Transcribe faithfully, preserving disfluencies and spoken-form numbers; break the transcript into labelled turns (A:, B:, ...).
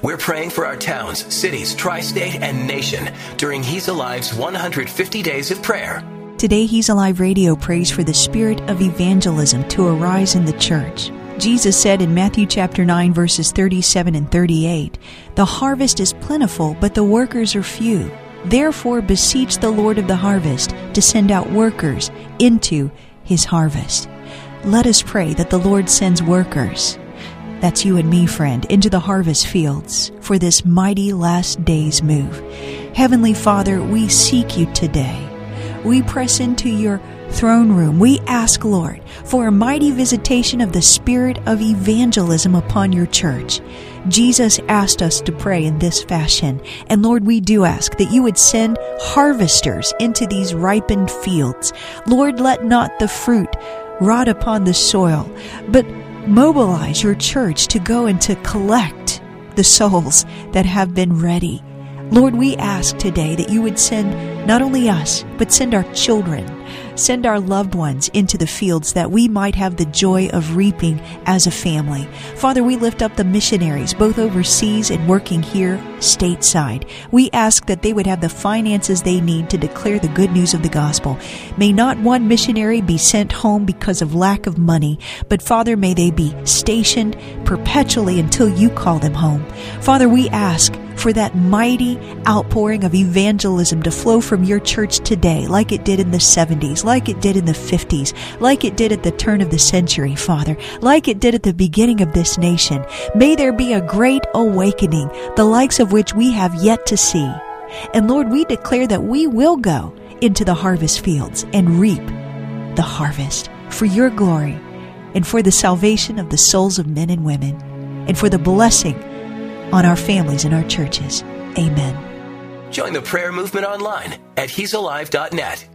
A: We're praying for our towns, cities, tri-state, and nation during He's Alive's one hundred fifty Days of Prayer.
B: Today, He's Alive Radio prays for the spirit of evangelism to arise in the church. Jesus said in Matthew chapter nine, verses thirty-seven and thirty-eight, "The harvest is plentiful, but the workers are few. Therefore beseech the Lord of the harvest to send out workers into His harvest." Let us pray that the Lord sends workers, that's you and me, friend, into the harvest fields for this mighty last days move. Heavenly Father, we seek you today. We press into your throne room. We ask, Lord, for a mighty visitation of the spirit of evangelism upon your church. Jesus asked us to pray in this fashion. And Lord, we do ask that you would send harvesters into these ripened fields. Lord, let not the fruit rot upon the soil, but mobilize your church to go and to collect the souls that have been ready. Lord, we ask today that you would send not only us, but send our children, send our loved ones into the fields that we might have the joy of reaping as a family. Father, we lift up the missionaries, both overseas and working here stateside. We ask that they would have the finances they need to declare the good news of the gospel. May not one missionary be sent home because of lack of money, but Father, may they be stationed perpetually until you call them home. Father, we ask for that mighty outpouring of evangelism to flow from your church today, like it did in the seventies, like it did in the fifties, like it did at the turn of the century, Father, like it did at the beginning of this nation. May there be a great awakening, the likes of which we have yet to see. And Lord, we declare that we will go into the harvest fields and reap the harvest for your glory and for the salvation of the souls of men and women and for the blessing on our families and our churches. Amen.
A: Join the prayer movement online at he's alive dot net.